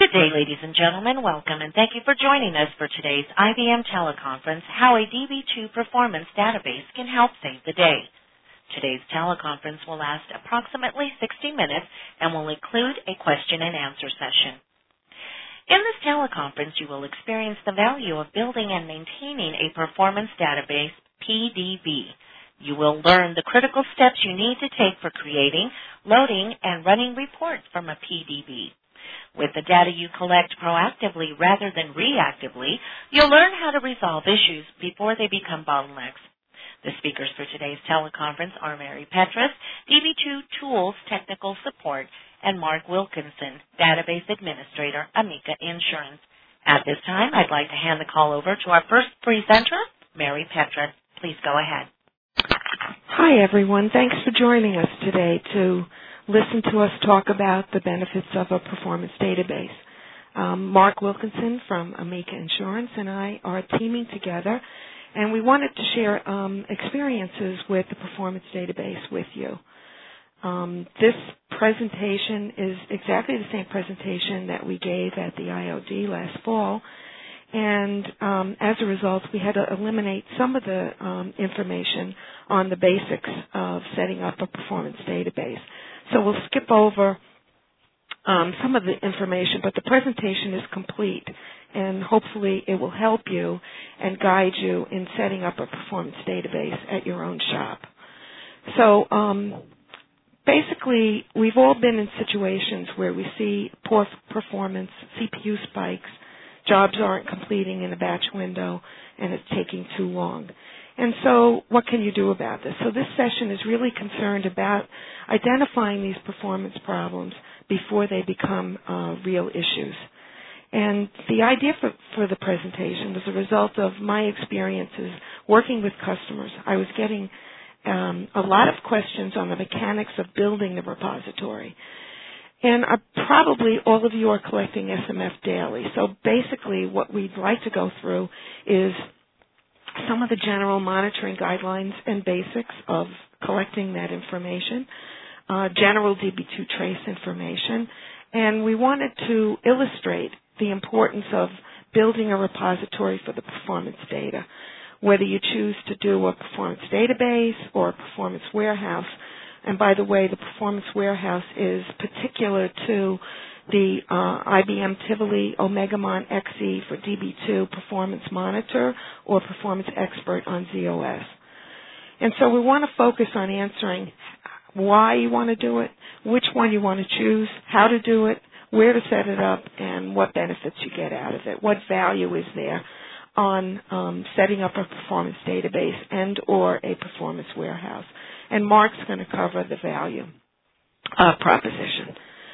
Good day, ladies and gentlemen. Welcome, and thank you for joining us for today's IBM teleconference, How a DB2 Performance Database Can Help Save the Day. Today's teleconference will last approximately 60 minutes and will include a question and answer session. In this teleconference, you will experience the value of building and maintaining a performance database, PDB. You will learn the critical steps you need to take for creating, loading, and running reports from a PDB. With the data you collect proactively rather than reactively, you'll learn how to resolve issues before they become bottlenecks. The speakers for today's teleconference are Mary Petrus, DB2 Tools Technical Support, and Mark Wilkinson, Database Administrator, Amica Insurance. At this time, I'd like to hand the call over to our first presenter, Mary Petrus. Please go ahead. Hi, everyone. Thanks for joining us today to listen to us talk about the benefits of a performance database. Mark Wilkinson from Amica Insurance and I are teaming together, and we wanted to share experiences with the performance database with you. This presentation is exactly the same presentation that we gave at the IOD last fall, and as a result, we had to eliminate some of the information on the basics of setting up a performance database. So we'll skip over some of the information, but the presentation is complete, and hopefully it will help you and guide you in setting up a performance database at your own shop. So basically, we've all been in situations where we see poor performance, CPU spikes, jobs aren't completing in a batch window, and it's taking too long. And so what can you do about this? So this session is really concerned about identifying these performance problems before they become real issues. And the idea for the presentation was a result of my experiences working with customers. I was getting a lot of questions on the mechanics of building the repository. And probably all of you are collecting SMF daily. So basically what we'd like to go through is some of the general monitoring guidelines and basics of collecting that information, general DB2 trace information, and we wanted to illustrate the importance of building a repository for the performance data, whether you choose to do a performance database or a performance warehouse. And by the way, the performance warehouse is particular to the IBM Tivoli Omegamon XE for DB2 Performance Monitor or Performance Expert on ZOS. And so we want to focus on answering why you want to do it, which one you want to choose, how to do it, where to set it up, and what benefits you get out of it. What value is there on setting up a performance database and or a performance warehouse. And Mark's going to cover the value proposition.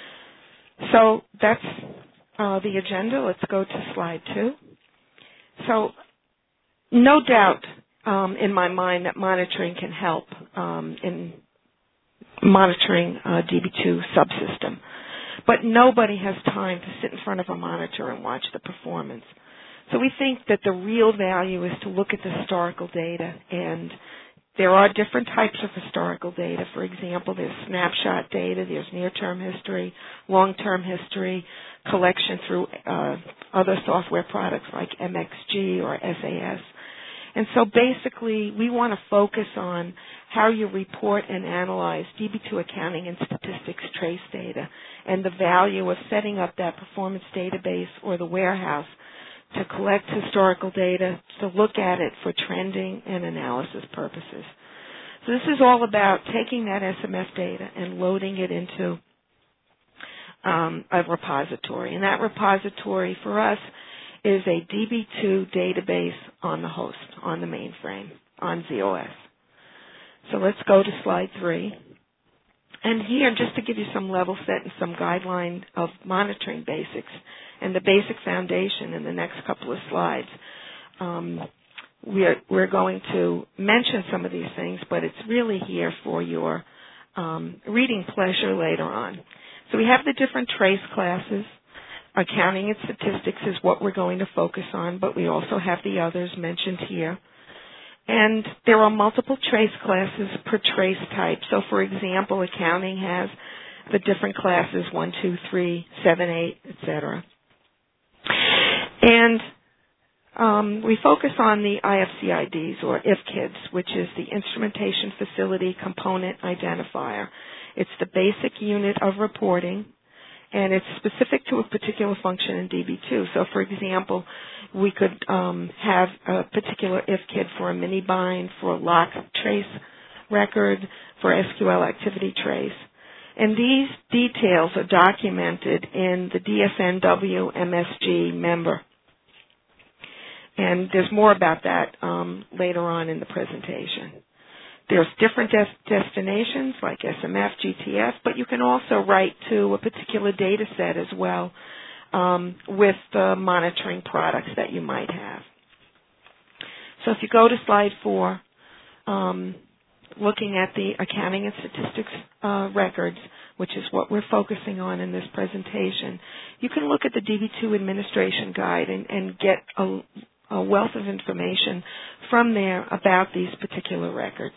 So that's the agenda. Let's go to slide 2. So no doubt in my mind that monitoring can help in monitoring DB2 subsystem. But nobody has time to sit in front of a monitor and watch the performance. So we think that the real value is to look at the historical data, and there are different types of historical data. For example, there's snapshot data, there's near-term history, long-term history, collection through other software products like MXG or SAS. And so basically, we want to focus on how you report and analyze DB2 accounting and statistics trace data and the value of setting up that performance database or the warehouse to collect historical data, to look at it for trending and analysis purposes. So this is all about taking that SMF data and loading it into a repository. And that repository for us is a DB2 database on the host, on the mainframe, on ZOS. So let's go to slide 3. And here, just to give you some level set and some guideline of monitoring basics and the basic foundation in the next couple of slides, we're going to mention some of these things, but it's really here for your reading pleasure later on. So we have the different trace classes. Accounting and statistics is what we're going to focus on, but we also have the others mentioned here. And there are multiple trace classes per trace type. So, for example, accounting has the different classes, 1, 2, 3, 7, 8, etc. And we focus on the IFCIDs, or IFCIDs, which is the Instrumentation Facility Component Identifier. It's the basic unit of reporting, and it's specific to a particular function in DB2. So, for example, we could have a particular IFCID for a mini-bind, for a lock trace record, for SQL activity trace. And these details are documented in the DSNW MSG member. And there's more about that later on in the presentation. There's different destinations like SMF, GTF, but you can also write to a particular data set as well with the monitoring products that you might have. So if you go to slide 4, looking at the accounting and statistics records, which is what we're focusing on in this presentation, you can look at the DB2 administration guide and get a wealth of information from there about these particular records.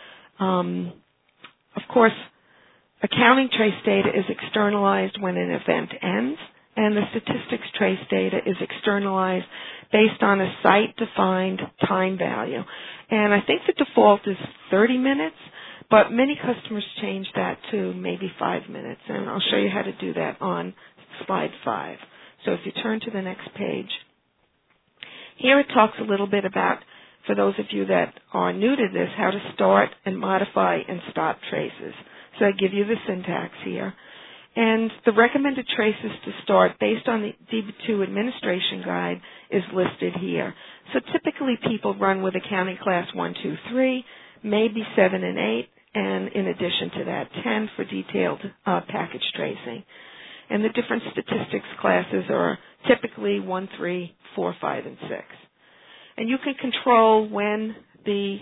Of course, accounting trace data is externalized when an event ends, and the statistics trace data is externalized based on a site-defined time value. And I think the default is 30 minutes, but many customers change that to maybe 5 minutes, and I'll show you how to do that on slide 5. So if you turn to the next page, here it talks a little bit about, for those of you that are new to this, how to start and modify and stop traces. So I give you the syntax here. And the recommended traces to start based on the DB2 administration guide is listed here. So typically people run with accounting class 1, 2, 3, maybe 7 and 8, and in addition to that, 10 for detailed package tracing. And the different statistics classes are typically 1, 3, 4, 5, and 6. And you can control when the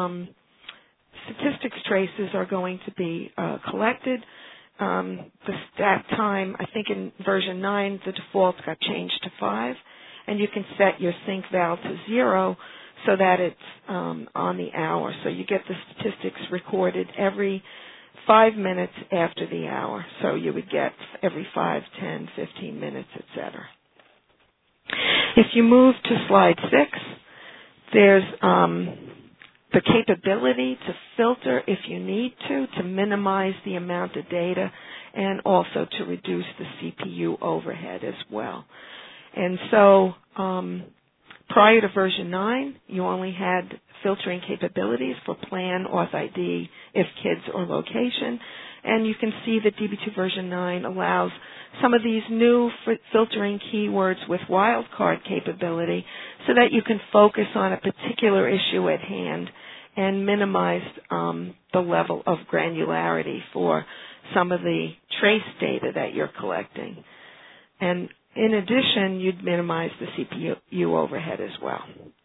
statistics traces are going to be collected. The stat time, I think in version 9, the default got changed to 5. And you can set your sync val to 0 so that it's on the hour. So you get the statistics recorded every 5 minutes after the hour. So you would get every 5, 10, 15 minutes, etc. If you move to slide 6, there's the capability to filter if you need to minimize the amount of data, and also to reduce the CPU overhead as well. And so prior to version 9, you only had filtering capabilities for plan, auth ID, IFCIDs, or location. And you can see that DB2 version 9 allows some of these new filtering keywords with wildcard capability so that you can focus on a particular issue at hand and minimize the level of granularity for some of the trace data that you're collecting. And in addition, you'd minimize the CPU overhead as well.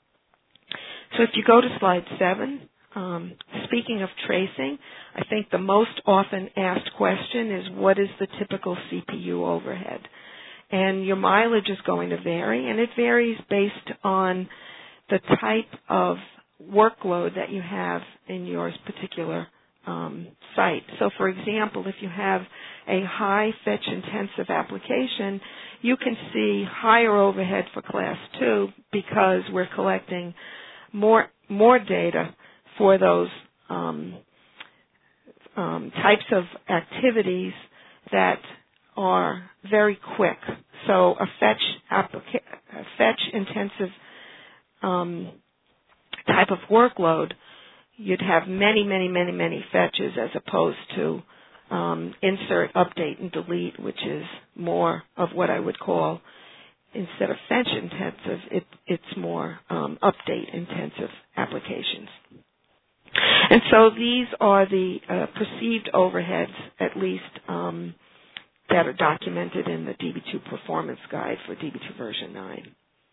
So if you go to slide 7, speaking of tracing, I think the most often asked question is, what is the typical CPU overhead? And your mileage is going to vary, and it varies based on the type of workload that you have in your particular site. So, for example, if you have a high fetch-intensive application, you can see higher overhead for Class 2 because we're collecting more data for those types of activities that are very quick. So a fetch-intensive type of workload, you'd have many fetches as opposed to insert, update, and delete, which is more of what I would call, instead of fetch-intensive, it's more update-intensive applications. And so these are the perceived overheads, at least, that are documented in the DB2 Performance Guide for DB2 version 9.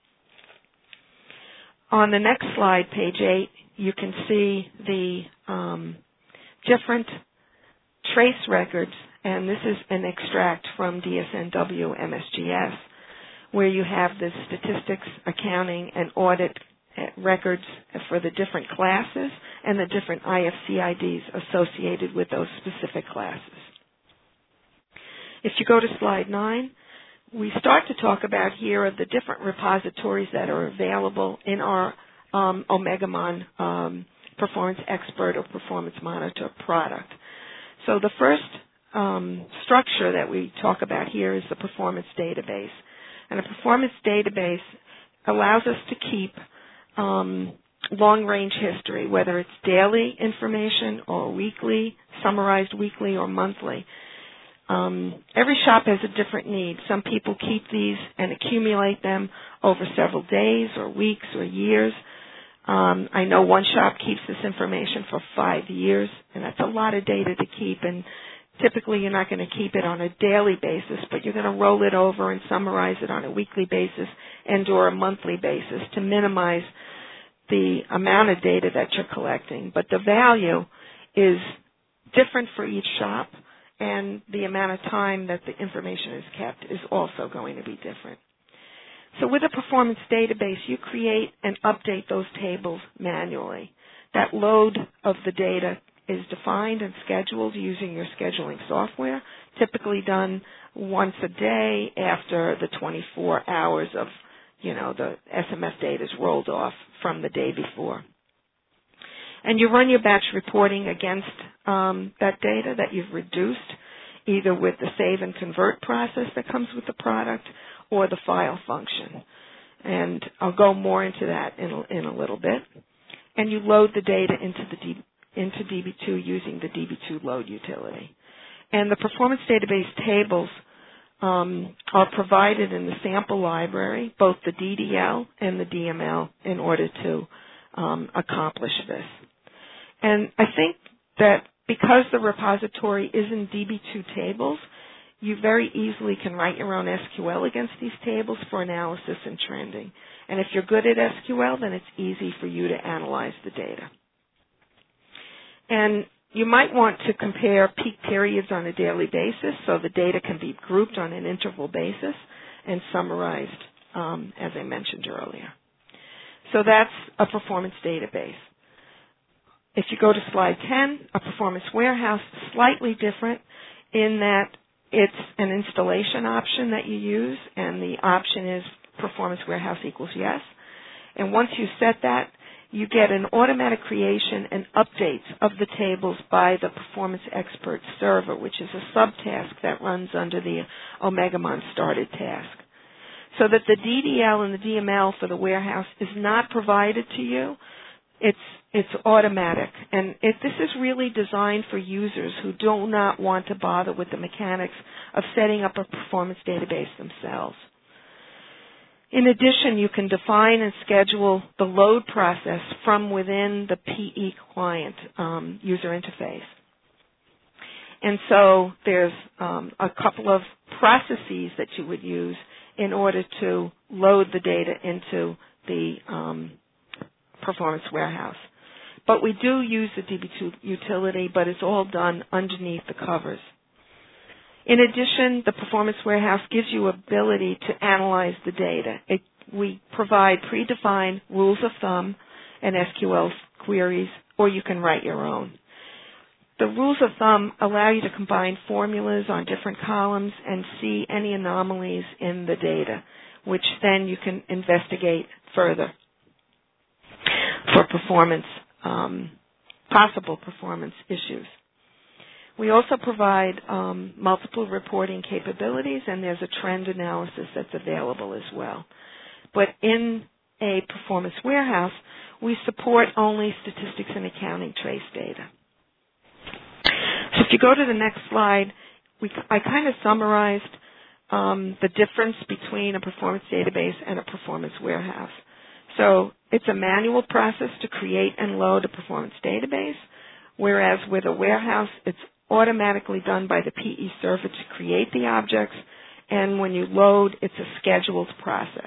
On the next slide, page 8, you can see the different trace records, and this is an extract from DSNW MSGS, where you have the statistics, accounting, and audit records for the different classes and the different IFCIDs associated with those specific classes. If you go to slide 9, we start to talk about here are the different repositories that are available in our Omegamon Performance Expert or Performance Monitor product. So the first structure that we talk about here is the performance database. And a performance database allows us to keep long-range history, whether it's daily information or weekly, summarized weekly or monthly. Every shop has a different need. Some people keep these and accumulate them over several days or weeks or years. I know one shop keeps this information for 5 years, and that's a lot of data to keep, and typically you're not going to keep it on a daily basis, but you're going to roll it over and summarize it on a weekly basis and or a monthly basis to minimize the amount of data that you're collecting. But the value is different for each shop, and the amount of time that the information is kept is also going to be different. So with a performance database, you create and update those tables manually. That load of the data is defined and scheduled using your scheduling software, typically done once a day after the 24 hours of, the SMS data is rolled off from the day before. And you run your batch reporting against that data that you've reduced, either with the save and convert process that comes with the product or the file function. And I'll go more into that in a little bit. And you load the data into DB2 using the DB2 load utility. And the performance database tables are provided in the sample library, both the DDL and the DML, in order to accomplish this. And I think that because the repository is in DB2 tables, you very easily can write your own SQL against these tables for analysis and trending. And if you're good at SQL, then it's easy for you to analyze the data. And you might want to compare peak periods on a daily basis so the data can be grouped on an interval basis and summarized, as I mentioned earlier. So that's a performance database. If you go to slide 10, a performance warehouse is slightly different in that it's an installation option that you use, and the option is performance warehouse equals yes. And once you set that, you get an automatic creation and updates of the tables by the Performance Expert server, which is a subtask that runs under the Omegamon started task. So that the DDL and the DML for the warehouse is not provided to you. It's automatic. And this is really designed for users who do not want to bother with the mechanics of setting up a performance database themselves. In addition, you can define and schedule the load process from within the PE client user interface. And so there's a couple of processes that you would use in order to load the data into the performance warehouse. But we do use the DB2 utility, but it's all done underneath the covers. In addition, the performance warehouse gives you ability to analyze the data. We provide predefined rules of thumb and SQL queries, or you can write your own. The rules of thumb allow you to combine formulas on different columns and see any anomalies in the data, which then you can investigate further for performance, possible performance issues. We also provide multiple reporting capabilities, and there's a trend analysis that's available as well. But in a performance warehouse, we support only statistics and accounting trace data. So if you go to the next slide, I kind of summarized the difference between a performance database and a performance warehouse. So it's a manual process to create and load a performance database, whereas with a warehouse, it's automatically done by the PE server to create the objects, and when you load, it's a scheduled process.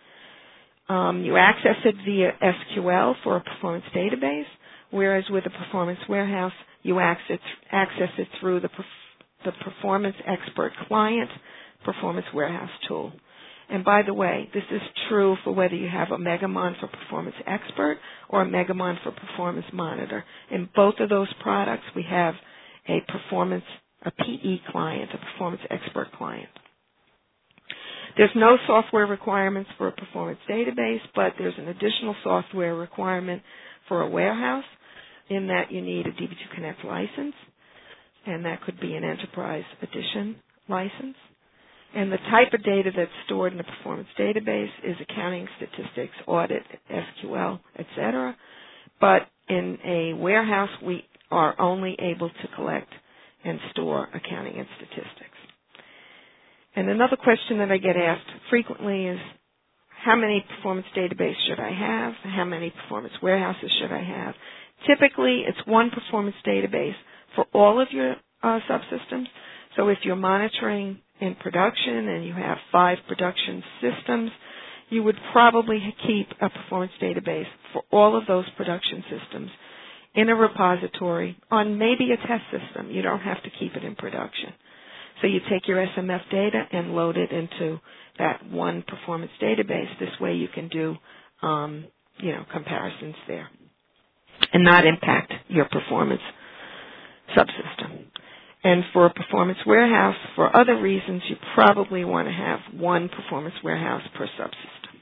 You access it via SQL for a performance database, whereas with a performance warehouse, you access it through the Performance Expert Client Performance Warehouse tool. And by the way, this is true for whether you have a Omegamon for Performance Expert or a Omegamon for Performance Monitor. In both of those products, we have a PE client, a Performance Expert client. There's no software requirements for a performance database, but there's an additional software requirement for a warehouse in that you need a DB2 Connect license, and that could be an Enterprise Edition license. And the type of data that's stored in a performance database is accounting, statistics, audit, SQL, etc. But in a warehouse, we are only able to collect and store accounting and statistics. And another question that I get asked frequently is, how many performance databases should I have? How many performance warehouses should I have? Typically, it's one performance database for all of your subsystems. So if you're monitoring in production and you have 5 production systems, you would probably keep a performance database for all of those production systems in a repository on maybe a test system. You don't have to keep it in production. So you take your SMF data and load it into that one performance database. This way you can do, comparisons there and not impact your performance subsystem. And for a performance warehouse, for other reasons, you probably want to have one performance warehouse per subsystem.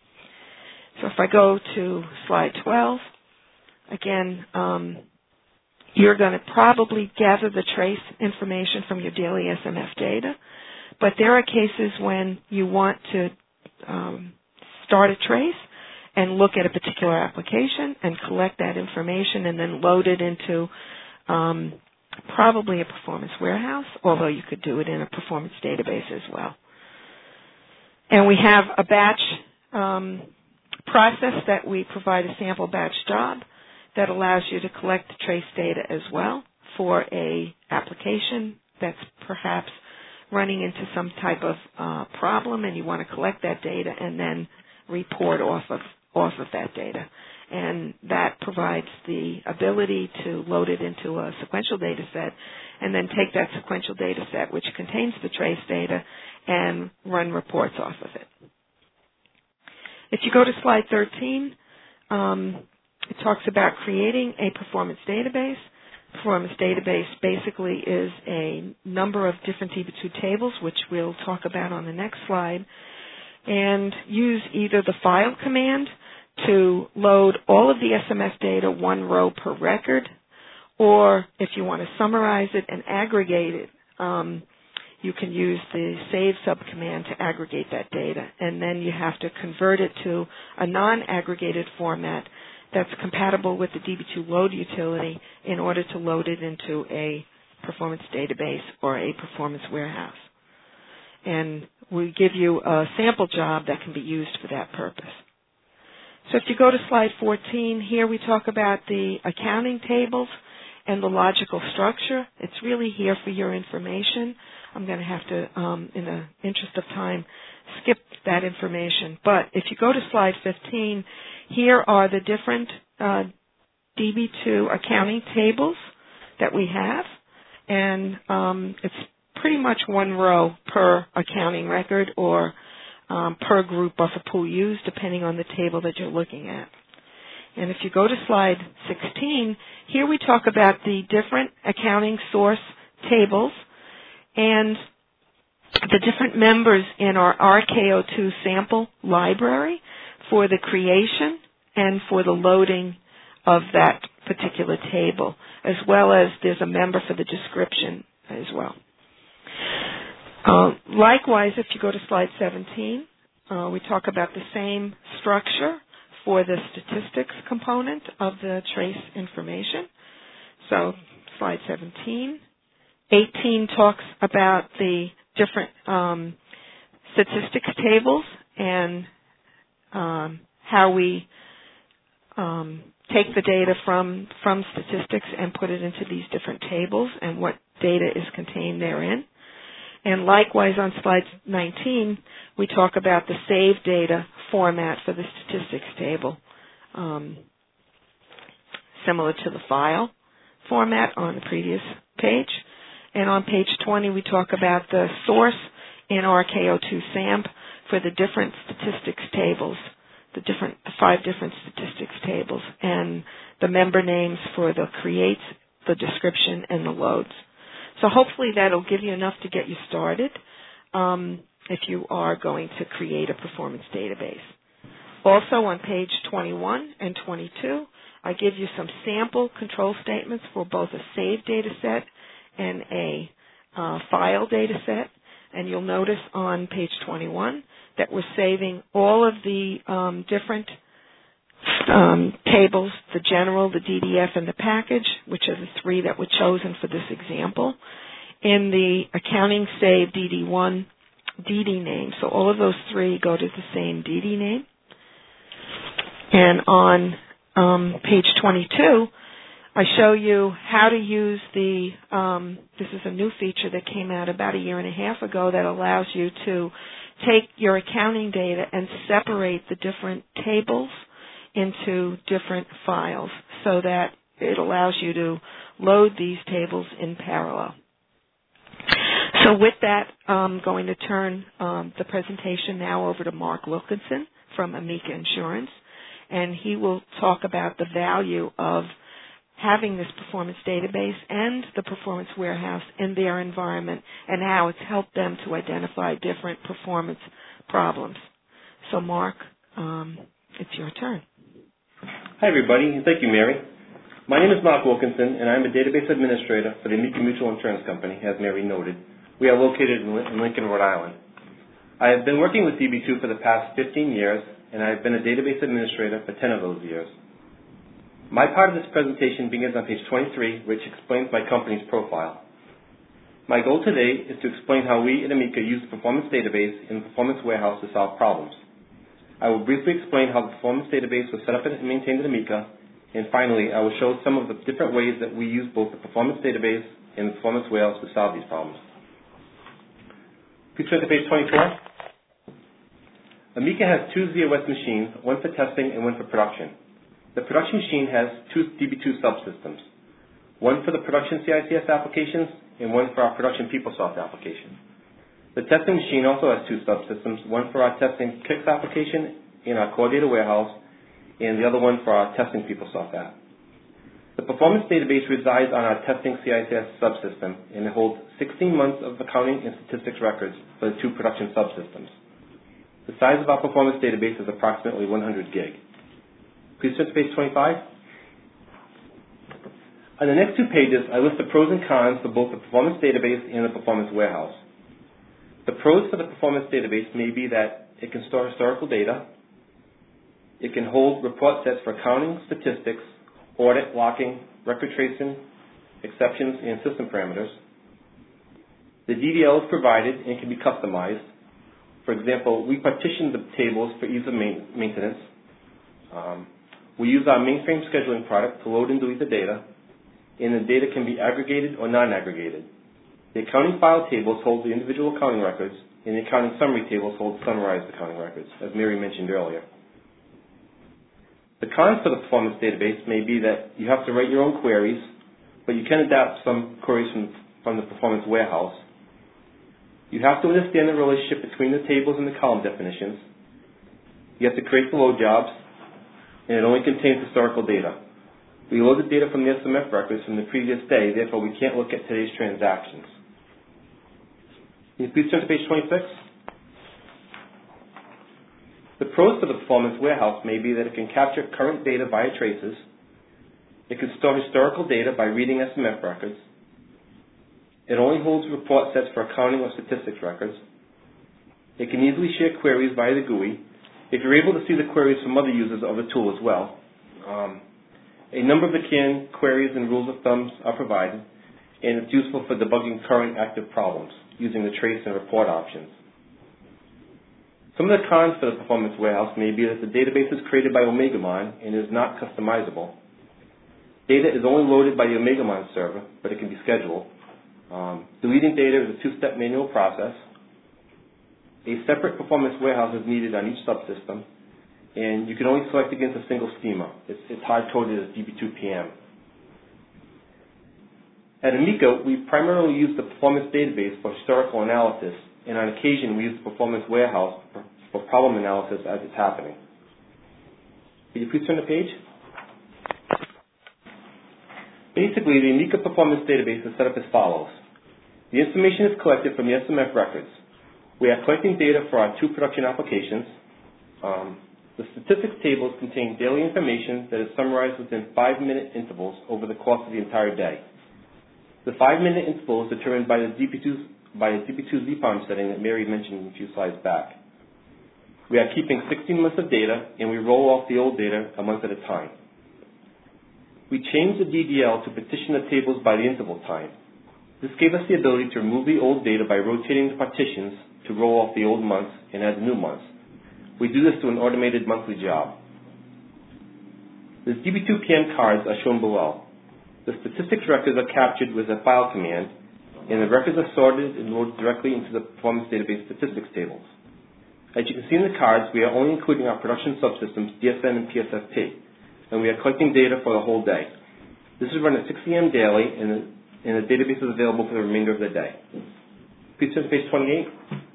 So if I go to slide 12, again, you're going to probably gather the trace information from your daily SMF data, but there are cases when you want to start a trace and look at a particular application and collect that information and then load it into probably a performance warehouse, although you could do it in a performance database as well. And we have a batch process that we provide a sample batch job that allows you to collect trace data as well for a application that's perhaps running into some type of problem, and you want to collect that data and then report off of that data. And that provides the ability to load it into a sequential data set and then take that sequential data set, which contains the trace data, and run reports off of it. If you go to slide 13, it talks about creating a performance database. Performance database basically is a number of different DB2 tables, which we'll talk about on the next slide, and use either the file command to load all of the SMF data, one row per record, or if you want to summarize it and aggregate it, you can use the save subcommand to aggregate that data, and then you have to convert it to a non-aggregated format that's compatible with the DB2 load utility in order to load it into a performance database or a performance warehouse. And we give you a sample job that can be used for that purpose. So if you go to slide 14, here we talk about the accounting tables and the logical structure. It's really here for your information. I'm going to have to, in the interest of time, skip that information. But if you go to slide 15, here are the different DB2 accounting tables that we have, and it's pretty much one row per accounting record or per group buffer pool used, depending on the table that you're looking at. And if you go to slide 16, here we talk about the different accounting source tables and the different members in our RKO2 sample library for the creation and for the loading of that particular table, as well as there's a member for the description as well. Likewise, if you go to slide 17, we talk about the same structure for the statistics component of the trace information. So slide 17. 18 talks about the different statistics tables and how we take the data from statistics and put it into these different tables and what data is contained therein. And likewise on slide 19, we talk about the save data format for the statistics table, similar to the file format on the previous page. And on page 20, we talk about the source in RKO2 SAMP for the different statistics tables, the 5 different statistics tables, and the member names for the creates, the description, and the loads. So hopefully that'll give you enough to get you started. if you are going to create a performance database. Also on page 21 and 22, I give you some sample control statements for both a saved data set and a file data set. And you'll notice on page 21 that we're saving all of the different tables, the general, the DDF, and the package, which are the three that were chosen for this example, in the accounting save DD1 DD name. So all of those three go to the same DD name. And on page 22, I show you how to use this is a new feature that came out about a year and a half ago that allows you to take your accounting data and separate the different tables into different files so that it allows you to load these tables in parallel. So with that, I'm going to turn the presentation now over to Mark Wilkinson from Amica Insurance, and he will talk about the value of having this performance database and the performance warehouse in their environment and how it's helped them to identify different performance problems. So Mark, it's your turn. Hi everybody, and thank you, Mary. My name is Mark Wilkinson, and I'm a database administrator for the Amica Mutual Insurance Company, as Mary noted. We are located in Lincoln, Rhode Island. I have been working with DB2 for the past 15 years, and I have been a database administrator for 10 of those years. My part of this presentation begins on page 23, which explains my company's profile. My goal today is to explain how we at Amica use the performance database and the performance warehouse to solve problems. I will briefly explain how the performance database was set up and maintained at Amica, and finally, I will show some of the different ways that we use both the performance database and the performance warehouse to solve these problems. Please turn to page 24. Amica has two ZOS machines, one for testing and one for production. The production machine has two DB2 subsystems, one for the production CICS applications and one for our production PeopleSoft application. The testing machine also has two subsystems, one for our testing KICS application in our core data warehouse and the other one for our testing PeopleSoft app. The performance database resides on our testing CICS subsystem, and it holds 16 months of accounting and statistics records for the two production subsystems. The size of our performance database is approximately 100 gig. Please turn to page 25. On the next two pages, I list the pros and cons for both the performance database and the performance warehouse. The pros for the performance database may be that it can store historical data, it can hold report sets for accounting, statistics, audit, locking, record tracing, exceptions, and system parameters. The DDL is provided and can be customized. For example, we partition the tables for ease of maintenance. We use our mainframe scheduling product to load and delete the data, and the data can be aggregated or non-aggregated. The accounting file tables hold the individual accounting records, and the accounting summary tables hold summarized accounting records, as Mary mentioned earlier. The cons for the performance database may be that you have to write your own queries, but you can adapt some queries from the performance warehouse. You have to understand the relationship between the tables and the column definitions. You have to create the load jobs, and it only contains historical data. We load the data from the SMF records from the previous day, therefore we can't look at today's transactions. Can you please turn to page 26? The pros for the performance warehouse may be that it can capture current data via traces. It can store historical data by reading SMF records. It only holds report sets for accounting or statistics records. It can easily share queries via the GUI. If you're able to see the queries from other users of the tool as well. A number of the canned queries and rules of thumbs are provided, and it's useful for debugging current active problems using the trace and report options. Some of the cons for the performance warehouse may be that the database is created by Omegamon and is not customizable. Data is only loaded by the Omegamon server, but it can be scheduled. Deleting data is a two-step manual process. A separate performance warehouse is needed on each subsystem, and you can only select against a single schema. It's hard-coded as DB2PM. At Amica, we primarily use the performance database for historical analysis, and on occasion we use the performance warehouse for problem analysis as it's happening. Can you please turn the page? Basically, the Amica performance database is set up as follows. The information is collected from the SMF records. We are collecting data for our 2 production applications. The statistics tables contain daily information that is summarized within 5-minute intervals over the course of the entire day. The 5-minute interval is determined by a DP2 Z-Farm setting that Mary mentioned a few slides back. We are keeping 16 months of data, and we roll off the old data a month at a time. We changed the DDL to partition the tables by the interval time. This gave us the ability to remove the old data by rotating the partitions to roll off the old months and add the new months. We do this to an automated monthly job. The DB2PM cards are shown below. The statistics records are captured with a file command, and the records are sorted and loaded directly into the performance database statistics tables. As you can see in the cards, we are only including our production subsystems, DSN and PSFP, and we are collecting data for the whole day. This is run at 6 a.m. daily, and the database is available for the remainder of the day. Please turn to page 28.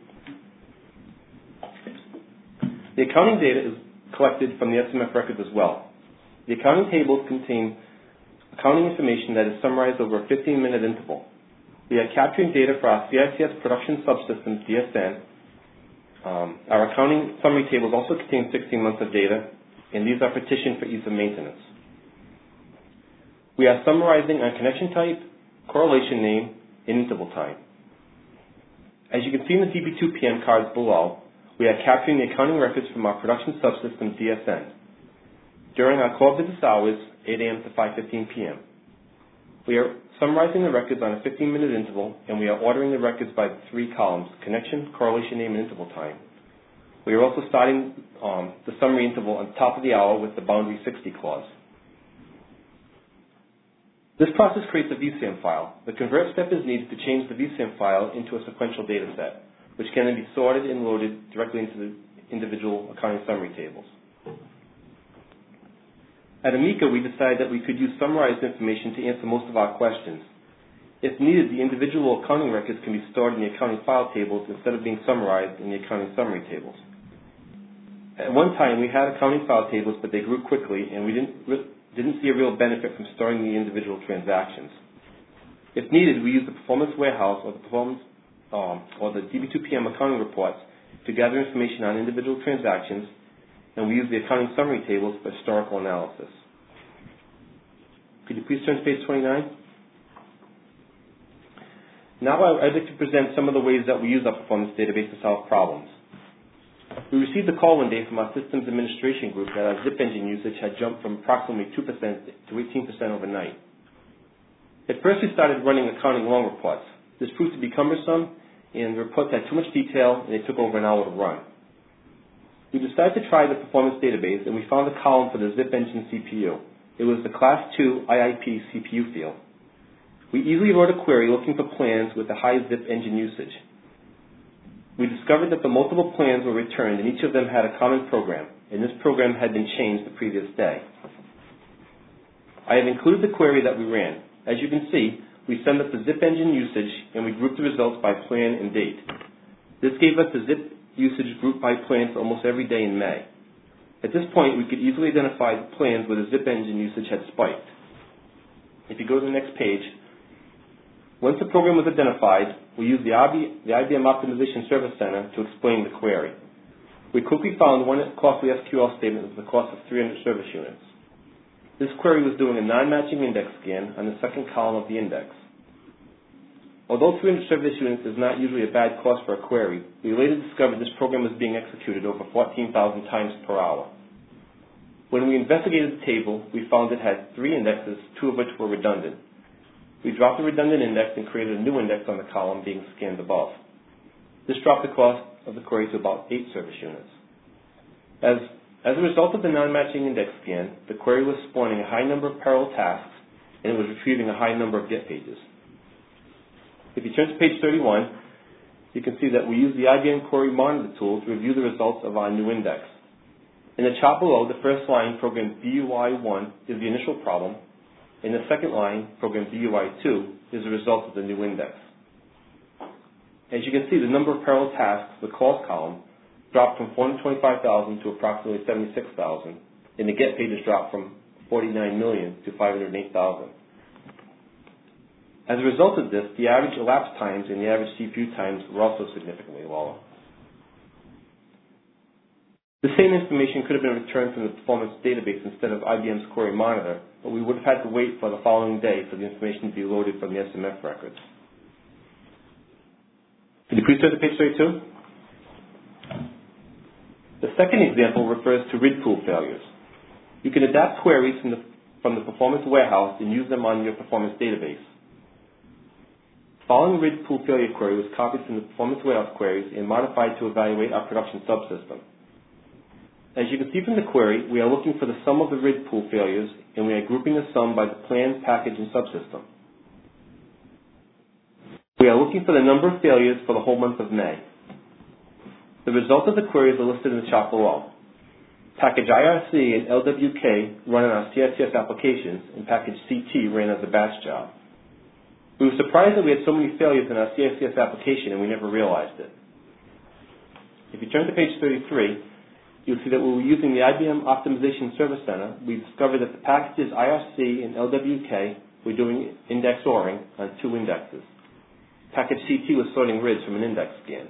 The accounting data is collected from the SMF records as well. The accounting tables contain accounting information that is summarized over a 15-minute interval. We are capturing data for our CICS production subsystems, DSN. Our accounting summary tables also contain 16 months of data, and these are partitioned for ease of maintenance. We are summarizing on connection type, correlation name, and interval time. As you can see in the DB2PM cards below, we are capturing the accounting records from our production subsystem, DSN. During our core business hours, 8 a.m. to 5:15 p.m. We are summarizing the records on a 15-minute interval, and we are ordering the records by the 3 columns, connection, correlation name, and interval time. We are also starting the summary interval on top of the hour with the boundary 60 clause. This process creates a VSAM file. The convert step is needed to change the VSAM file into a sequential data set, which can then be sorted and loaded directly into the individual accounting summary tables. At Amica, we decided that we could use summarized information to answer most of our questions. If needed, the individual accounting records can be stored in the accounting file tables instead of being summarized in the accounting summary tables. At one time, we had accounting file tables, but they grew quickly, and we didn't see a real benefit from storing the individual transactions. If needed, we use the Performance Warehouse or the DB2PM accounting reports to gather information on individual transactions, and we use the accounting summary tables for historical analysis. Could you please turn to page 29? Now I'd like to present some of the ways that we use our performance database to solve problems. We received a call one day from our systems administration group that our zip engine usage had jumped from approximately 2% to 18% overnight. At first, we started running accounting long reports. This proved to be cumbersome, and the reports had too much detail, and they took over an hour to run. We decided to try the performance database, and we found a column for the zip engine CPU. It was the Class 2 IIP CPU field. We easily wrote a query looking for plans with a high zip engine usage. We discovered that the multiple plans were returned, and each of them had a common program, and this program had been changed the previous day. I have included the query that we ran. As you can see, we summed up the zip engine usage, and we grouped the results by plan and date. This gave us the zip usage group by plan for almost every day in May. At this point, we could easily identify the plans where the zip engine usage had spiked. If you go to the next page, once the program was identified, we used the IBM Optimization Service Center to explain the query. We quickly found one costly SQL statement with the cost of 300 service units. This query was doing a non-matching index scan on the second column of the index. Although 300 service units is not usually a bad cost for a query, we later discovered this program was being executed over 14,000 times per hour. When we investigated the table, we found it had 3 indexes, 2 of which were redundant. We dropped the redundant index and created a new index on the column being scanned above. This dropped the cost of the query to about 8 service units. As a result of the non-matching index scan, the query was spawning a high number of parallel tasks, and it was retrieving a high number of get pages. If you turn to page 31, you can see that we use the IBM Query Monitor tool to review the results of our new index. In the chart below, the first line, program BUI1, is the initial problem. In the second line, program BUI2, is the result of the new index. As you can see, the number of parallel tasks, the calls column, dropped from 425,000 to approximately 76,000, and the get pages dropped from 49 million to 508,000. As a result of this, the average elapsed times and the average CPU times were also significantly lower. The same information could have been returned from the performance database instead of IBM's Query Monitor, but we would have had to wait for the following day for the information to be loaded from the SMF records. Could you please turn to page 32? The second example refers to RID pool failures. You can adapt queries from the performance warehouse and use them on your performance database. The following RID pool failure query was copied from the performance warehouse queries and modified to evaluate our production subsystem. As you can see from the query, we are looking for the sum of the RID pool failures, and we are grouping the sum by the planned package and subsystem. We are looking for the number of failures for the whole month of May. The result of the queries are listed in the chart below. Package IRC and LWK run on our CICS applications, and package CT ran as a batch job. We were surprised that we had so many failures in our CICS application, and we never realized it. If you turn to page 33, you'll see that when we were using the IBM Optimization Service Center, we discovered that the packages IRC and LWK were doing index ORing on 2 indexes. Package CT was sorting RIDs from an index scan.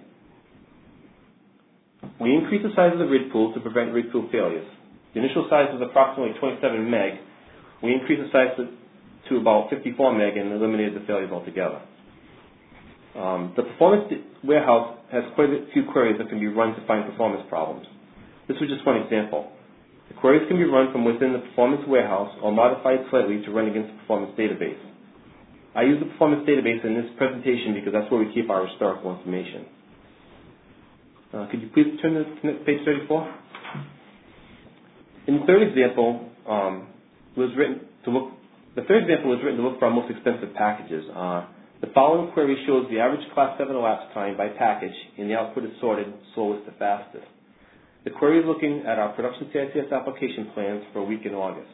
We increased the size of the RID pool to prevent RID pool failures. The initial size was approximately 27 meg. We increased the size to about 54 meg and eliminated the failures altogether. The performance warehouse has quite a few queries that can be run to find performance problems. This was just one example. The queries can be run from within the performance warehouse or modified slightly to run against the performance database. I use the performance database in this presentation because that's where we keep our historical information. Could you please turn to page 34? In the third example, was written to look for our most expensive packages. The following query shows the average Class 7 elapsed time by package, and the output is sorted slowest to fastest. The query is looking at our production CICS application plans for a week in August.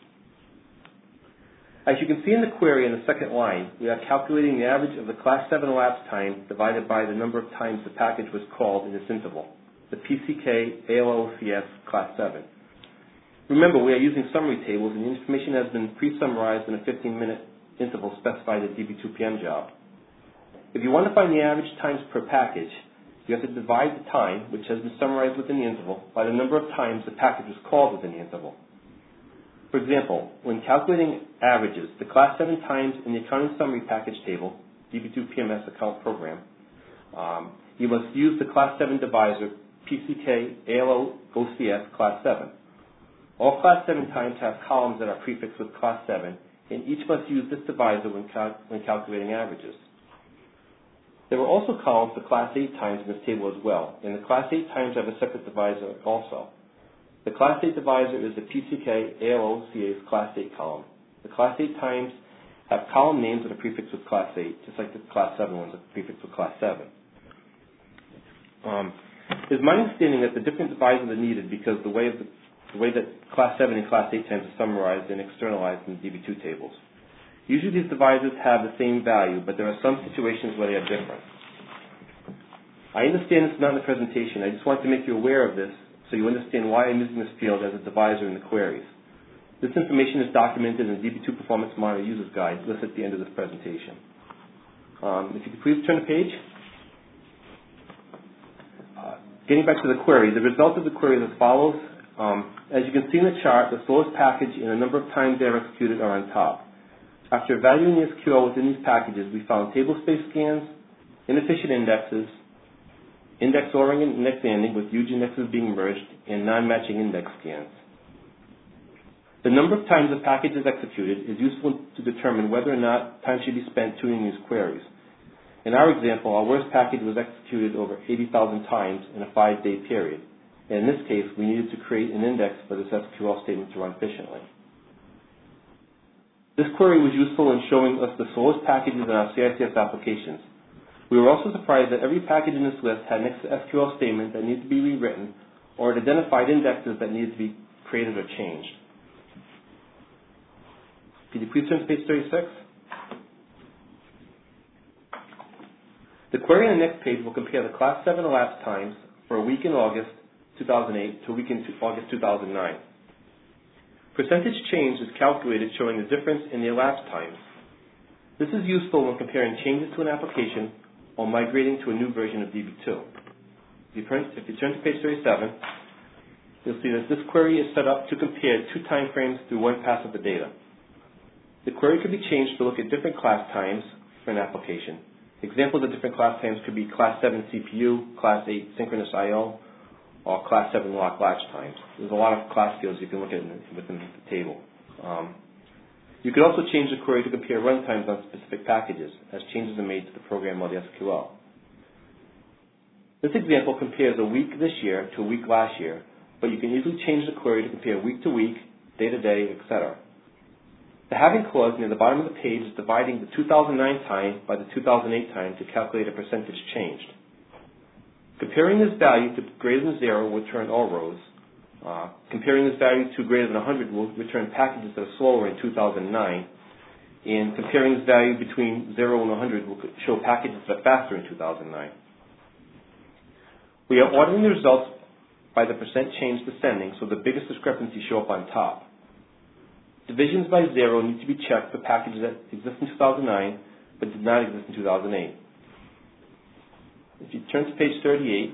As you can see in the query in the second line, we are calculating the average of the Class 7 elapsed time divided by the number of times the package was called in this interval, the PCK ALOCS Class 7. Remember, we are using summary tables, and the information has been pre-summarized in a 15-minute interval specified at DB2PM job. If you want to find the average times per package, you have to divide the time, which has been summarized within the interval, by the number of times the package was called within the interval. For example, when calculating averages, the Class 7 times in the accounting summary package table, DB2PMS account program, you must use the Class 7 divisor PCK ALOCS Class 7. All Class 7 times have columns that are prefixed with Class 7, and each must use this divisor when calculating averages. There are also columns for Class 8 times in this table as well, and the Class 8 times have a separate divisor also. The Class 8 divisor is the PCK ALOCS Class 8 column. The Class 8 times have column names that are prefixed with Class 8, just like the Class 7 ones are prefixed with Class 7. It's my understanding that the different divisors are needed because the way that Class 7 and Class 8 times are summarized and externalized in the DB2 tables. Usually these divisors have the same value, but there are some situations where they are different. I understand it's not in the presentation. I just want to make you aware of this so you understand why I'm using this field as a divisor in the queries. This information is documented in the DB2 Performance Monitor User's Guide listed at the end of this presentation. If you could please turn the page. Getting back to the query, the result of the query is as follows. As you can see in the chart, the slowest package and the number of times they are executed are on top. After evaluating the SQL within these packages, we found table space scans, inefficient indexes, index ORing and index ANDing with huge indexes being merged, and non-matching index scans. The number of times a package is executed is useful to determine whether or not time should be spent tuning these queries. In our example, our worst package was executed over 80,000 times in a 5-day period. And in this case, we needed to create an index for this SQL statement to run efficiently. This query was useful in showing us the slowest packages in our CICS applications. We were also surprised that every package in this list had an SQL statement that needed to be rewritten or it identified indexes that needed to be created or changed. Could you please turn to page 36? The query on the next page will compare the Class 7 elapsed times for a week in August 2008 to a week in August 2009. Percentage change is calculated showing the difference in the elapsed times. This is useful when comparing changes to an application or migrating to a new version of DB2. If you turn to page 37, you'll see that this query is set up to compare two time frames through one pass of the data. The query could be changed to look at different class times for an application. Examples of different class times could be Class 7 CPU, Class 8 synchronous I/O, or Class 7 lock latch times. There's a lot of class fields you can look at within the table. You could also change the query to compare runtimes on specific packages as changes are made to the program or the SQL. This example compares a week this year to a week last year, but you can easily change the query to compare week to week, day to day, etc. The having clause near the bottom of the page is dividing the 2009 time by the 2008 time to calculate a percentage changed. Comparing this value to greater than 0 will return all rows. Comparing this value to greater than 100 will return packages that are slower in 2009. And comparing this value between 0 and 100 will show packages that are faster in 2009. We are ordering the results by the percent change descending, so the biggest discrepancies show up on top. Divisions by 0 need to be checked for packages that exist in 2009 but did not exist in 2008. If you turn to page 38,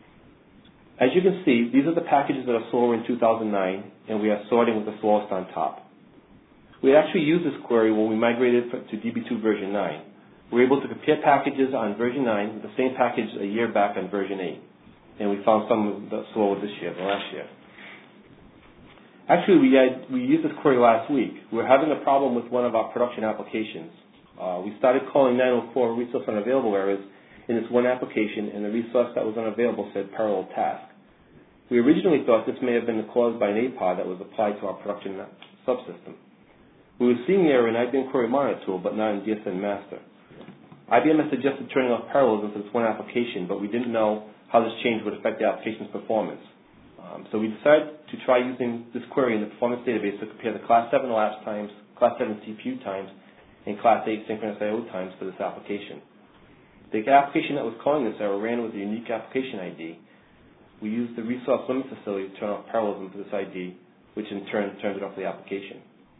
as you can see, these are the packages that are slower in 2009, and we are sorting with the slowest on top. We actually used this query when we migrated to DB2 version 9. We were able to compare packages on version 9 with the same package a year back on version 8, and we found some of the slower this year than last year. Actually, we used this query last week. We were having a problem with one of our production applications. We started calling 904 resource unavailable errors in this one application, and the resource that was unavailable said parallel task. We originally thought this may have been caused by an APOD that was applied to our production subsystem. We were seeing the error in IBM Query Monitor tool, but not in DSN Master. IBM had suggested turning off parallelism for this one application, but we didn't know how this change would affect the application's performance. So we decided to try using this query in the performance database to compare the Class 7 elapsed times, Class 7 CPU times, and Class 8 synchronous I/O times for this application. The application that was calling this error ran with a unique application ID. We used the resource limit facility to turn off parallelism for this ID, which in turn turned it off the application.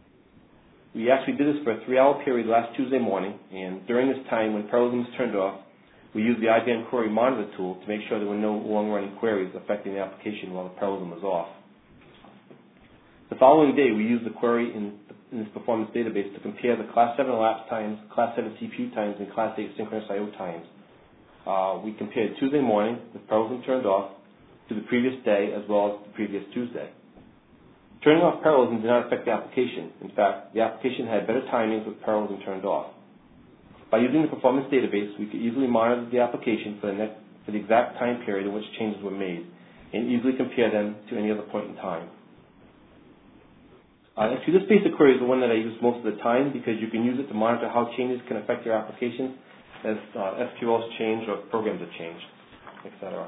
We actually did this for a 3-hour period last Tuesday morning, and during this time when parallelism was turned off, we used the IBM Query Monitor tool to make sure there were no long-running queries affecting the application while the parallelism was off. The following day, we used the query in this performance database to compare the Class 7 elapsed times, Class 7 CPU times, and Class 8 synchronous I/O times. We compared Tuesday morning with parallelism turned off to the previous day as well as the previous Tuesday. Turning off parallelism did not affect the application. In fact, the application had better timings with parallelism turned off. By using the performance database, we could easily monitor the application for the exact time period in which changes were made and easily compare them to any other point in time. Actually, this basic query is the one that I use most of the time because you can use it to monitor how changes can affect your application as SQLs change or programs are changed, etc.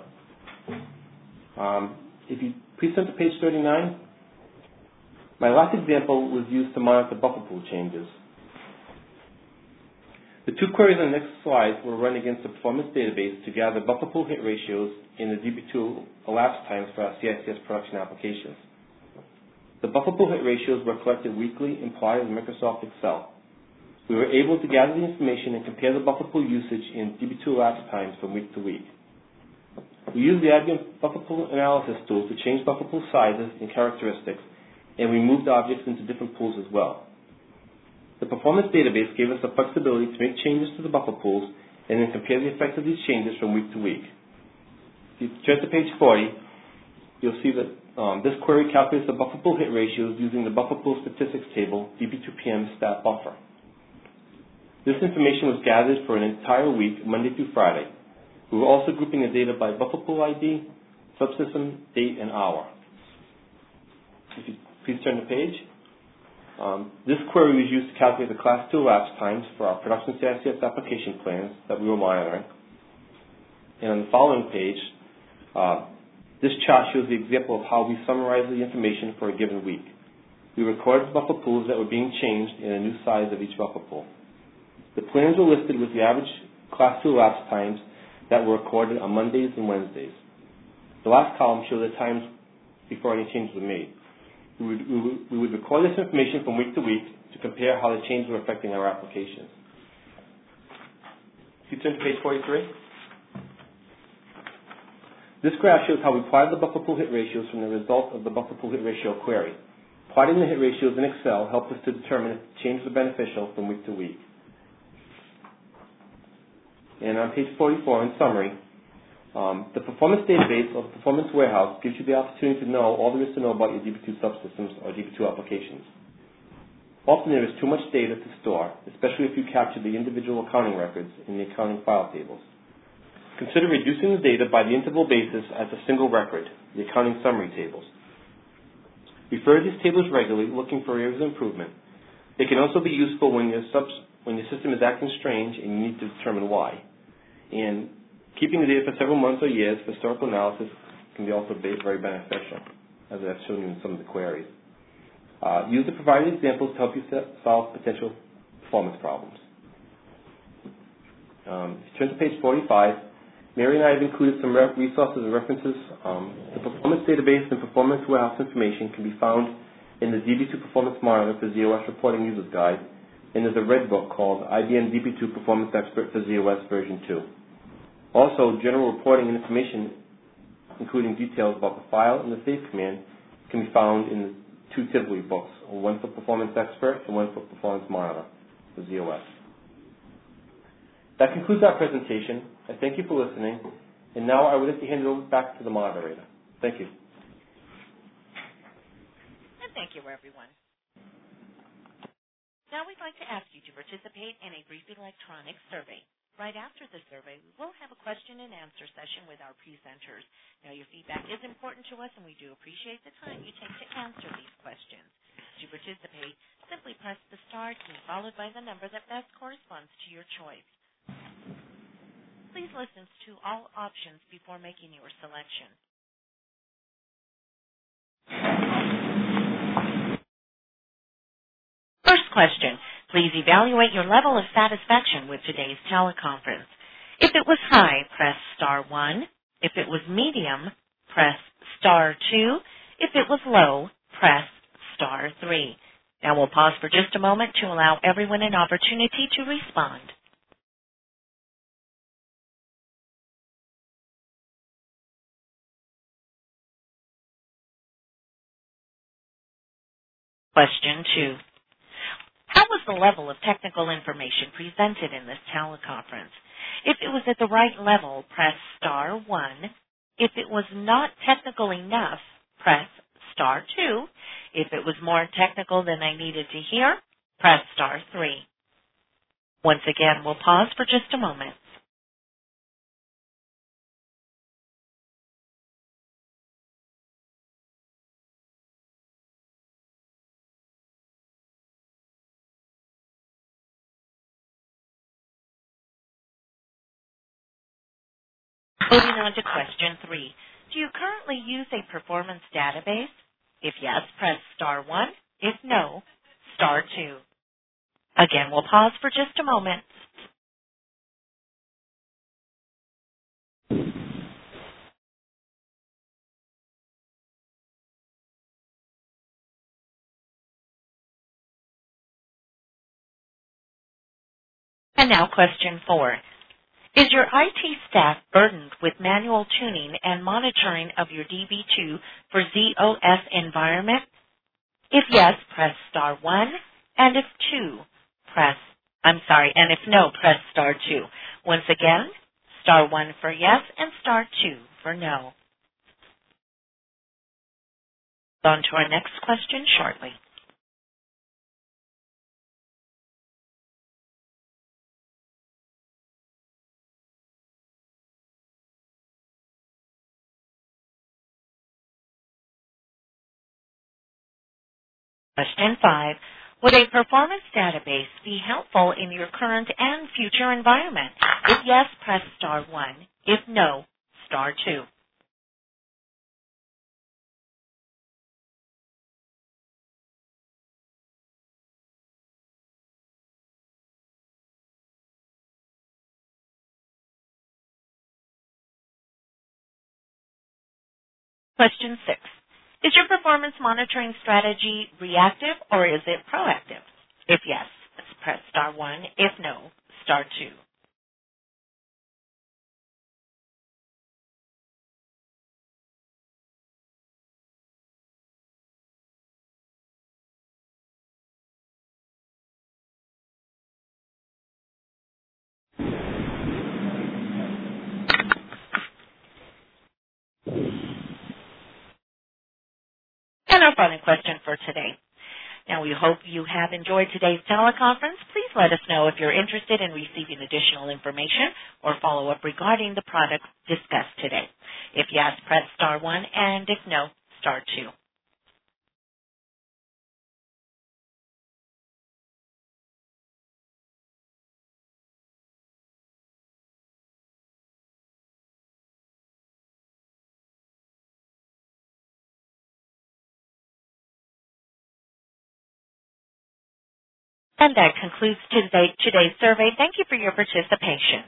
If you please turn to page 39, my last example was used to monitor buffer pool changes. The two queries on the next slide were run against the performance database to gather buffer pool hit ratios in the DB2 elapsed times for our CICS production applications. The buffer pool hit ratios were collected weekly in Plotly with Microsoft Excel. We were able to gather the information and compare the buffer pool usage in DB2 elapsed times from week to week. We used the IBM buffer pool analysis tool to change buffer pool sizes and characteristics, and we moved objects into different pools as well. The performance database gave us the flexibility to make changes to the buffer pools and then compare the effects of these changes from week to week. If you turn to page 40, you'll see that this query calculates the buffer pool hit ratios using the buffer pool statistics table, DB2PM stat buffer. This information was gathered for an entire week, Monday through Friday. We were also grouping the data by buffer pool ID, subsystem, date, and hour. If you please turn the page. This query was used to calculate the Class 2 elapsed times for our production CICS application plans that we were monitoring. And on the following page, this chart shows the example of how we summarize the information for a given week. We recorded the buffer pools that were being changed and a new size of each buffer pool. The plans were listed with the average Class 2 elapsed times that were recorded on Mondays and Wednesdays. The last column shows the times before any changes were made. We would record this information from week to week to compare how the changes were affecting our applications. If you turn to page 43. This graph shows how we plotted the buffer pool hit ratios from the result of the buffer pool hit ratio query. Plotting the hit ratios in Excel helped us to determine if changes are beneficial from week to week. And on page 44, in summary, the performance database or the performance warehouse gives you the opportunity to know all there is to know about your DB2 subsystems or DB2 applications. Often there is too much data to store, especially if you capture the individual accounting records in the accounting file tables. Consider reducing the data by the interval basis as a single record, the accounting summary tables. Refer to these tables regularly, looking for areas of improvement. They can also be useful when your system is acting strange and you need to determine why. And keeping the data for several months or years for historical analysis can be also very beneficial, as I've shown you in some of the queries. Use the provided examples to help you solve potential performance problems. If you turn to page 45, Mary and I have included some resources and references. The performance database and performance warehouse information can be found in the DB2 Performance Monitor for ZOS Reporting User's Guide, and there's a red book called IBM DB2 Performance Expert for ZOS version 2. Also, general reporting and information, including details about the file and the save command, can be found in the two Tivoli books, one for Performance Expert and one for Performance Monitor for ZOS. That concludes our presentation. I thank you for listening. And now I would like to hand it over back to the moderator. Thank you. And thank you, everyone. Now we'd like to ask you to participate in a brief electronic survey. Right after the survey, we will have a question and answer session with our presenters. Now, your feedback is important to us, and we do appreciate the time you take to answer these questions. To participate, simply press the star key followed by the number that best corresponds to your choice. Please listen to all options before making your selection. First question. Please evaluate your level of satisfaction with today's teleconference. If it was high, press star 1. If it was medium, press star 2. If it was low, press star 3. Now we'll pause for just a moment to allow everyone an opportunity to respond. Question 2. How was the level of technical information presented in this teleconference? If it was at the right level, press star 1. If it was not technical enough, press star 2. If it was more technical than I needed to hear, press star 3. Once again, we'll pause for just a moment. Moving on to question 3. Do you currently use a performance database? If yes, press star 1. If no, star 2. Again, we'll pause for just a moment. And now question 4. Is your IT staff burdened with manual tuning and monitoring of your DB2 for ZOS environment? If yes, press star 1, and if no, press star 2. Once again, star 1 for yes and star 2 for no. On to our next question shortly. Question 5. Would a performance database be helpful in your current and future environment? If yes, press star 1. If no, star 2. Question 6. Is your performance monitoring strategy reactive or is it proactive? If yes, press star 1. If no, star 2. And our final question for today. Now, we hope you have enjoyed today's teleconference. Please let us know if you're interested in receiving additional information or follow-up regarding the product discussed today. If yes, press star 1, and if no, star 2. And that concludes today's survey. Thank you for your participation.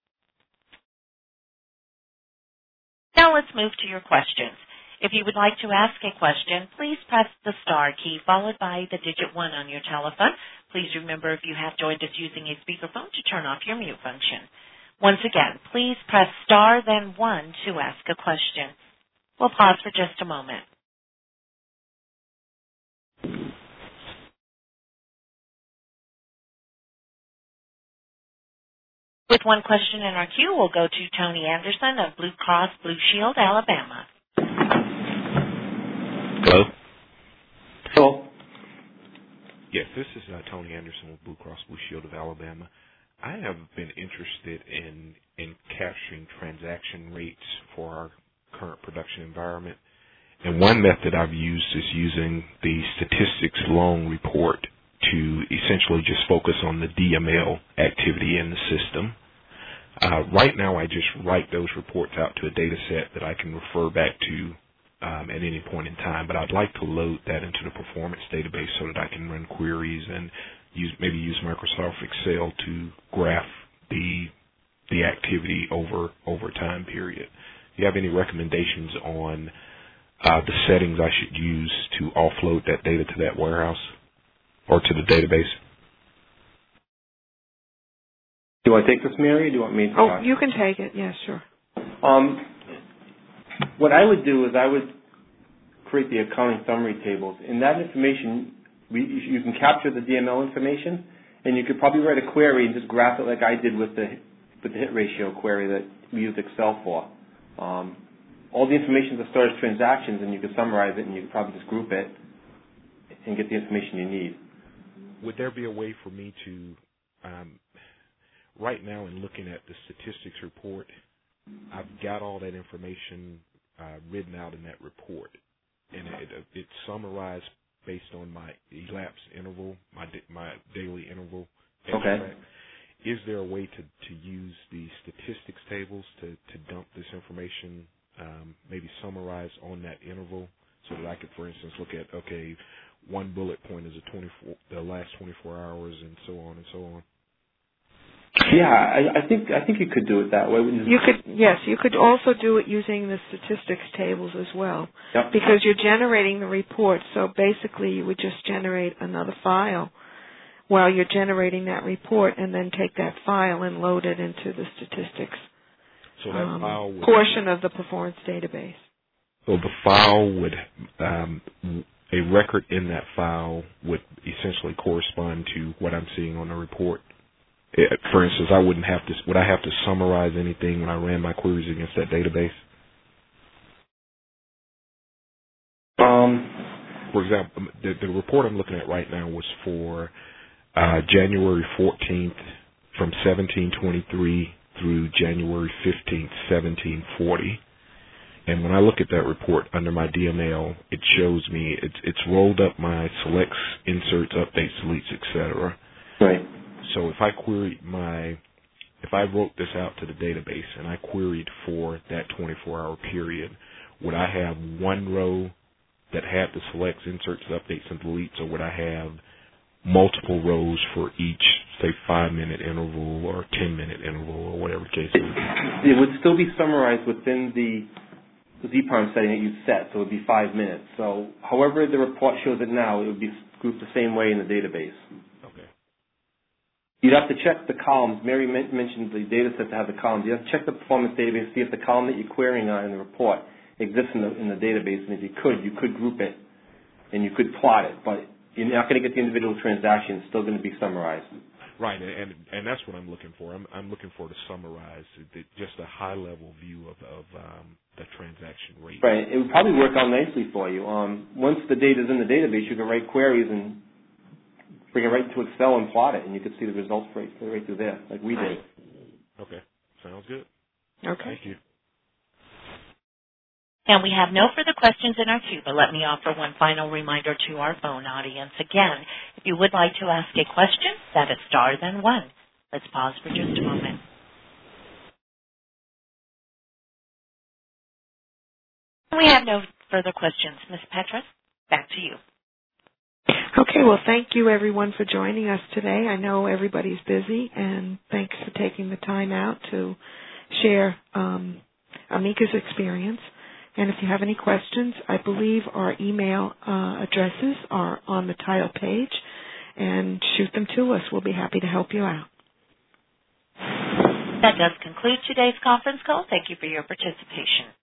Now let's move to your questions. If you would like to ask a question, please press the star key followed by the digit 1 on your telephone. Please remember, if you have joined us using a speakerphone, to turn off your mute function. Once again, please press star then 1 to ask a question. We'll pause for just a moment. With one question in our queue, we'll go to Tony Anderson of Blue Cross Blue Shield, Alabama. Hello? Hello. Yes, this is Tony Anderson with Blue Cross Blue Shield of Alabama. I have been interested in capturing transaction rates for our current production environment. And one method I've used is using the statistics loan report to essentially just focus on the DML activity in the system. Right now, I just write those reports out to a data set that I can refer back to at any point in time, but I'd like to load that into the performance database so that I can run queries and maybe use Microsoft Excel to graph the activity over time period. Do you have any recommendations on the settings I should use to offload that data to that warehouse or to the database? Do you want to take this, Mary, or do you want me to talk? You can take it. Yeah, sure. What I would do is I would create the accounting summary tables. In that information, you can capture the DML information, and you could probably write a query and just graph it like I did with the hit ratio query that we use Excel for. All the information is stored as transactions, and you can summarize it, and you can probably just group it and get the information you need. Would there be a way for me to, right now in looking at the statistics report, I've got all that information written out in that report, and it's summarized based on my elapsed interval, my daily interval extract. Okay. Is there a way to use the statistics tables to dump this information, maybe summarize on that interval, so that I could, for instance, look at, okay, one bullet point is the last 24 hours, and so on and so on? Yeah, I think you could do it that way. You could also do it using the statistics tables as well. Yep. Because you're generating the report, so basically you would just generate another file while you're generating that report, and then take that file and load it into the statistics so that file would, portion of the performance database. So the file would, a record in that file would essentially correspond to what I'm seeing on the report. For instance, would I have to summarize anything when I ran my queries against that database? For example, the report I'm looking at right now was for January 14th from 1723 through January 15th, 1740. And when I look at that report under my DML, it shows me it's rolled up my selects, inserts, updates, deletes, etc. Right. So if I wrote this out to the database and I queried for that 24-hour period, would I have one row that had the selects, inserts, updates, and deletes, or would I have multiple rows for each, say, 5-minute interval or 10-minute interval or whatever the case is? It would still be summarized within the ZPARM setting that you set, so it would be 5 minutes. So however the report shows it now, it would be grouped the same way in the database. You'd have to check the columns. Mary mentioned the data set to have the columns. You have to check the performance database, see if the column that you're querying on in the report exists in the database. And if you could group it, and you could plot it. But you're not going to get the individual transactions. It's still going to be summarized. Right, and that's what I'm looking for. I'm looking for to summarize just a high level view of the transaction rate. Right. It would probably work out nicely for you. Once the data is in the database, you can write queries and bring it right into Excel and plot it, and you can see the results right through there, like we did. Okay, sounds good. Okay. Thank you. And we have no further questions in our queue, but let me offer one final reminder to our phone audience. Again, if you would like to ask a question, that is star then one. Let's pause for just a moment. We have no further questions. Ms. Petras, back to you. Okay, well, thank you, everyone, for joining us today. I know everybody's busy, and thanks for taking the time out to share Amika's experience. And if you have any questions, I believe our email addresses are on the title page, and shoot them to us. We'll be happy to help you out. That does conclude today's conference call. Thank you for your participation.